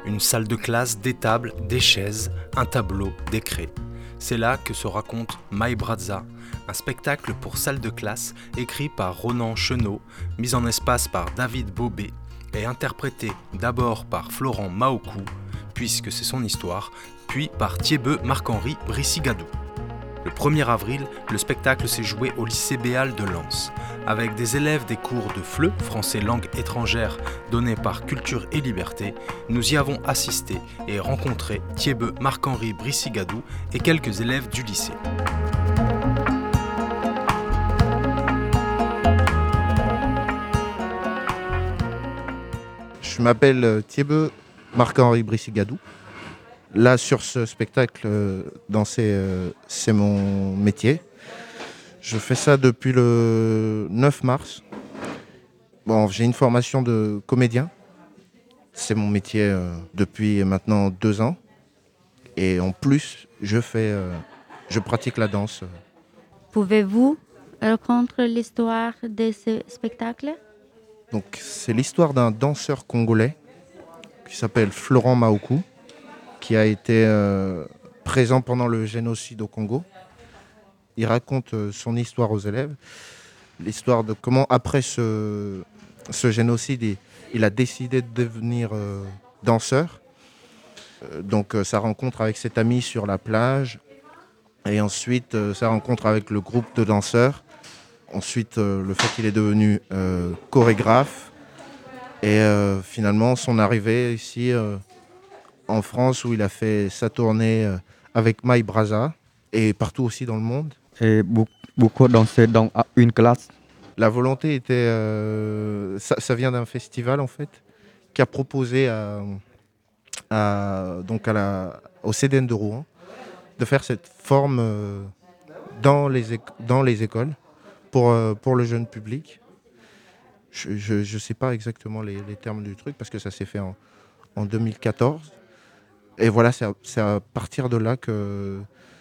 Une salle de classe, des tables, des chaises, un tableau, des craies. C'est là que se raconte My Brazza, un spectacle pour salle de classe écrit par Ronan Chenot, mis en espace par David Bobé et interprété d'abord par Florent Maokou, puisque c'est son histoire, puis par Thiebeu Marc-Henri Brissigadou. Le 1er avril, le spectacle s'est joué au lycée Béal de Lens, avec des élèves des cours de FLE, français langue étrangère, donnés par Culture et Liberté. Nous y avons assisté et rencontré Thiebeu Marc-Henri Brissigadou et quelques élèves du lycée. Je m'appelle Thiebeu Marc-Henri Brissigadou. Là, sur ce spectacle, danser, c'est mon métier. Je fais ça depuis le 9 mars. Bon, j'ai une formation de comédien. C'est mon métier depuis maintenant 2 ans. Et en plus, je pratique la danse. Pouvez-vous raconter l'histoire de ce spectacle? Donc, c'est l'histoire d'un danseur congolais qui s'appelle Florent Maokou, qui a été présent pendant le génocide au Congo. Il raconte son histoire aux élèves, l'histoire de comment, après ce génocide, il a décidé de devenir danseur. Donc sa rencontre avec cet ami sur la plage, et ensuite sa rencontre avec le groupe de danseurs. Ensuite, le fait qu'il est devenu chorégraphe, et finalement son arrivée ici en France, où il a fait sa tournée avec My Brazza et partout aussi dans le monde. Et beaucoup danser dans une classe. La volonté était, ça vient d'un festival en fait, qui a proposé au CDN de Rouen de faire cette forme dans les écoles pour le jeune public. Je ne sais pas exactement les termes du truc parce que ça s'est fait en 2014. Et voilà, c'est à partir de là que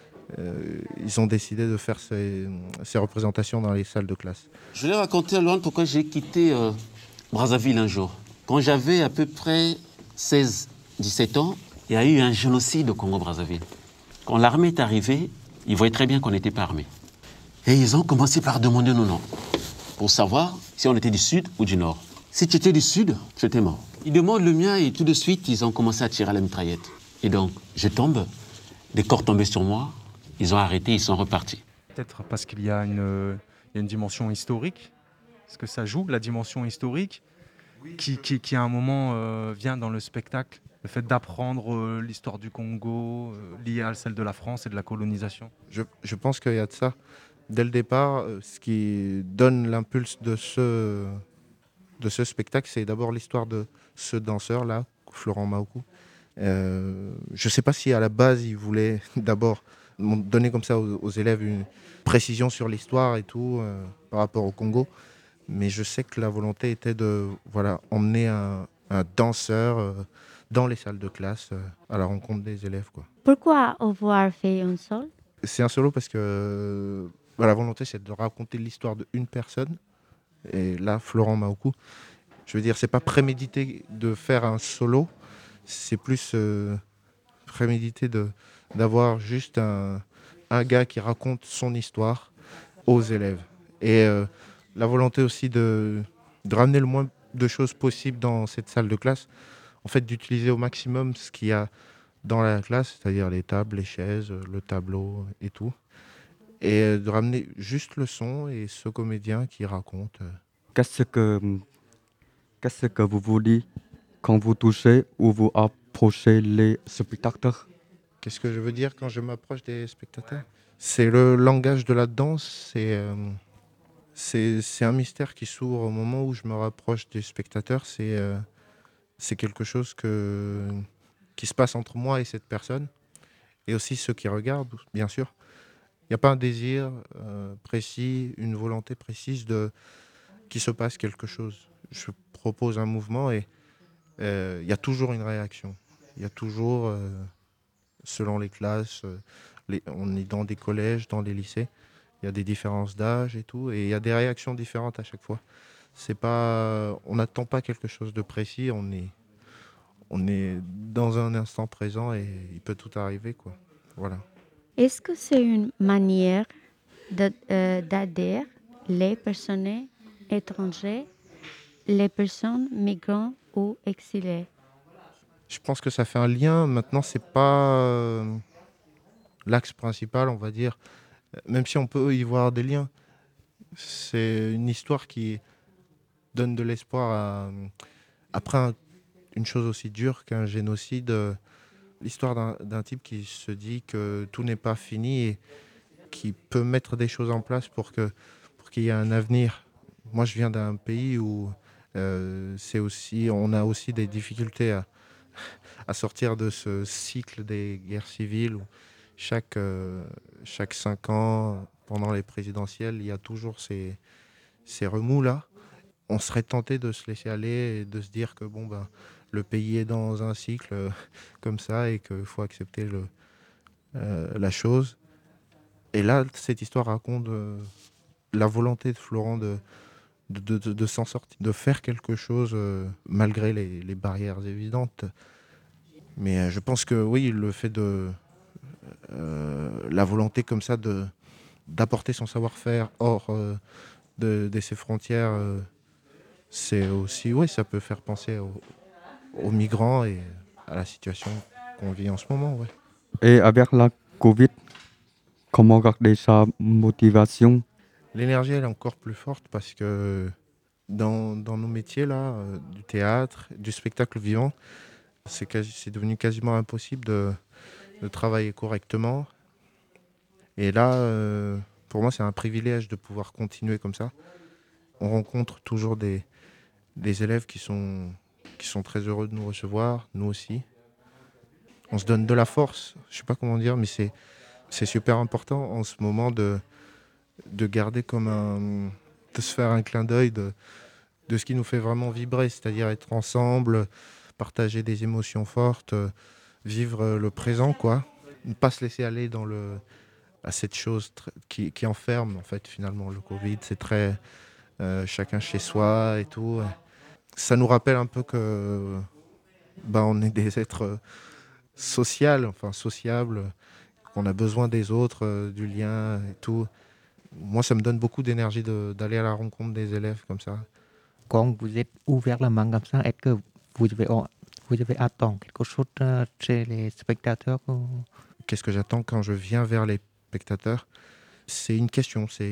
ils ont décidé de faire ces représentations dans les salles de classe. Je vais raconter à Laurent pourquoi j'ai quitté Brazzaville un jour. Quand j'avais à peu près 16-17 ans, il y a eu un génocide au Congo-Brazzaville. Quand l'armée est arrivée, ils voyaient très bien qu'on n'était pas armés. Et ils ont commencé par demander nos noms, pour savoir si on était du sud ou du nord. Si tu étais du sud, tu étais mort. Ils demandent le mien et tout de suite, ils ont commencé à tirer à la mitraillette. Et donc, je tombe, des corps tombaient sur moi, ils ont arrêté, ils sont repartis. Peut-être parce qu'il y a une dimension historique. Est-ce que ça joue, la dimension historique, qui à un moment vient dans le spectacle? Le fait d'apprendre l'histoire du Congo liée à celle de la France et de la colonisation. Je pense qu'il y a de ça. Dès le départ, ce qui donne l'impulse de ce spectacle, c'est d'abord l'histoire de ce danseur-là, Florent Maokou. Je ne sais pas si à la base, il voulait d'abord donner comme ça aux élèves une précision sur l'histoire et tout par rapport au Congo. Mais je sais que la volonté était de emmener un danseur dans les salles de classe à la rencontre des élèves, quoi. Pourquoi avoir fait un solo? C'est un solo parce que la volonté, c'est de raconter l'histoire d'une personne. Et là, Florent Maokou, je veux dire, c'est pas prémédité de faire un solo, c'est plus prémédité d'avoir juste un gars qui raconte son histoire aux élèves. Et la volonté aussi de ramener le moins de choses possible dans cette salle de classe, en fait d'utiliser au maximum ce qu'il y a dans la classe, c'est-à-dire les tables, les chaises, le tableau et tout, et de ramener juste le son et ce comédien qui raconte. Qu'est-ce que vous voulez quand vous touchez ou vous approchez les spectateurs? Qu'est-ce que je veux dire quand je m'approche des spectateurs? C'est le langage de la danse, c'est un mystère qui s'ouvre au moment où je me rapproche des spectateurs. C'est quelque chose qui se passe entre moi et cette personne, et aussi ceux qui regardent, bien sûr. Il n'y a pas un désir précis, une volonté précise qu'il se passe quelque chose. Je propose un mouvement et il y a toujours une réaction. Il y a toujours, selon les classes, on est dans des collèges, dans des lycées, il y a des différences d'âge et tout, et il y a des réactions différentes à chaque fois. On n'attend pas quelque chose de précis, on on est dans un instant présent et il peut tout arriver, quoi. Voilà. Est-ce que c'est une manière d'aider les personnes étrangères, les personnes migrantes ou exilées? Je pense que ça fait un lien. Maintenant, c'est pas l'axe principal, on va dire. Même si on peut y voir des liens, c'est une histoire qui donne de l'espoir après une chose aussi dure qu'un génocide. L'histoire d'un type qui se dit que tout n'est pas fini et qui peut mettre des choses en place pour qu'il y ait un avenir. Moi, je viens d'un pays où on a aussi des difficultés à sortir de ce cycle des guerres civiles où chaque 5 ans, pendant les présidentielles, il y a toujours ces remous-là. On serait tenté de se laisser aller et de se dire que le pays est dans un cycle comme ça et qu'il faut accepter la chose. Et là, cette histoire raconte la volonté de Florent de s'en sortir, de faire quelque chose malgré les barrières évidentes. Mais je pense que oui, le fait la volonté comme ça d'apporter son savoir-faire hors de ses frontières, c'est aussi, oui, ça peut faire penser aux migrants et à la situation qu'on vit en ce moment. Ouais. Et avec la Covid, comment garder sa motivation? L'énergie, elle est encore plus forte parce que dans nos métiers, là, du théâtre, du spectacle vivant, c'est devenu quasiment impossible de travailler correctement. Et là, pour moi, c'est un privilège de pouvoir continuer comme ça. On rencontre toujours des élèves qui sont très heureux de nous recevoir, nous aussi. On se donne de la force, je ne sais pas comment dire, mais c'est super important en ce moment de garder de se faire un clin d'œil de ce qui nous fait vraiment vibrer, c'est-à-dire être ensemble, partager des émotions fortes, vivre le présent, quoi. Ne pas se laisser aller à cette chose qui enferme, en fait, finalement, le Covid. C'est très chacun chez soi et tout. Ça nous rappelle un peu que on est des êtres sociables, qu'on a besoin des autres, du lien et tout. Moi, ça me donne beaucoup d'énergie d'aller à la rencontre des élèves comme ça. Quand vous êtes ouvert la main comme ça, est-ce que vous avez attendre quelque chose chez les spectateurs ou... Qu'est-ce que j'attends quand je viens vers les spectateurs? C'est une question, c'est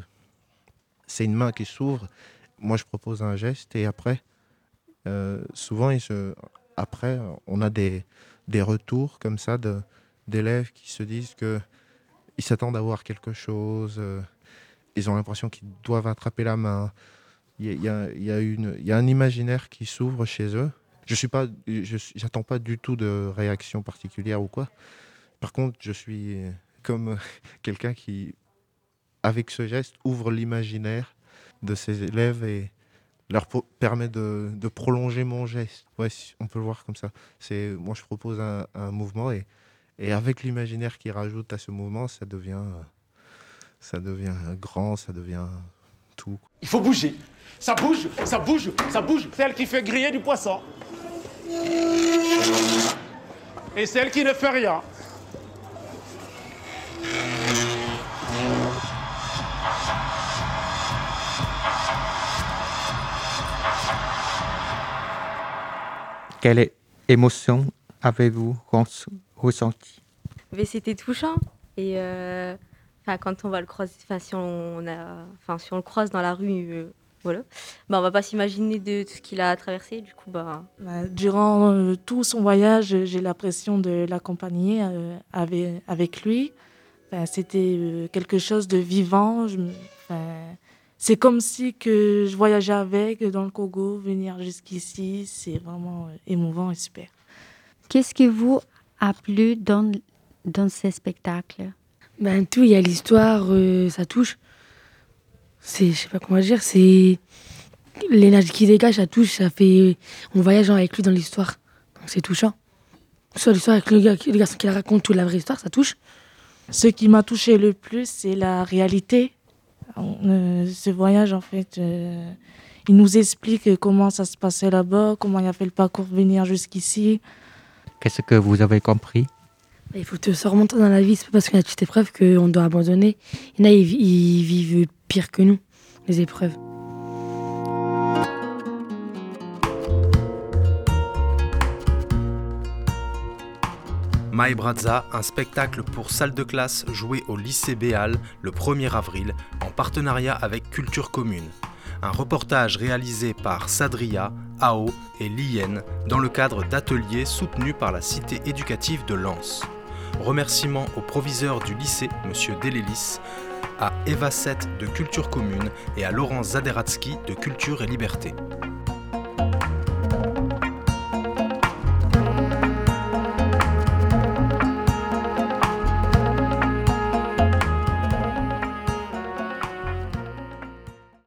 une main qui s'ouvre. Moi, je propose un geste et après, souvent, après, on a des retours comme ça d'élèves qui se disent qu'ils s'attendent à voir quelque chose. Ils ont l'impression qu'ils doivent attraper la main. Il y a un imaginaire qui s'ouvre chez eux. J'attends pas du tout de réaction particulière ou quoi. Par contre, je suis comme quelqu'un qui, avec ce geste, ouvre l'imaginaire de ses élèves et leur permet de prolonger mon geste. Ouais, on peut le voir comme ça. Moi, je propose un mouvement et avec l'imaginaire qui rajoute à ce mouvement, ça devient grand, ça devient tout. Il faut bouger. Ça bouge, ça bouge, ça bouge. Celle qui fait griller du poisson. Et celle qui ne fait rien. Quelle émotion avez-vous ressenti? Mais c'était touchant. Et quand on va le croiser, si on le croise dans la rue, voilà, on va pas s'imaginer de tout ce qu'il a traversé. Du coup, durant tout son voyage, j'ai l'impression de l'accompagner avec lui. C'était quelque chose de vivant. C'est comme si que je voyageais avec dans le Congo, venir jusqu'ici, c'est vraiment émouvant et super. Qu'est-ce qui vous a plu dans ces spectacles? Tout, il y a l'histoire, ça touche. Je sais pas comment dire, c'est l'énergie qui dégage, ça touche, ça fait... On voyage avec lui dans l'histoire, donc c'est touchant. Soit l'histoire avec le garçon qui raconte toute la vraie histoire, ça touche. Ce qui m'a touché le plus, c'est la réalité. Ce voyage, en fait, il nous explique comment ça se passait là-bas, comment il a fait le parcours pour venir jusqu'ici. Qu'est-ce que vous avez compris? Il faut te se remonter dans la vie. C'est pas parce qu'il y a toutes épreuves qu'on doit abandonner. Il y en a, ils vivent pire que nous, les épreuves. My Brazza, un spectacle pour salle de classe joué au lycée Béal le 1er avril en partenariat avec Culture Commune. Un reportage réalisé par Sadria, Ao et Lien dans le cadre d'ateliers soutenus par la cité éducative de Lens. Remerciements au proviseur du lycée, M. Delélis, à Eva 7 de Culture Commune et à Laurent Zaderatsky de Culture et Liberté.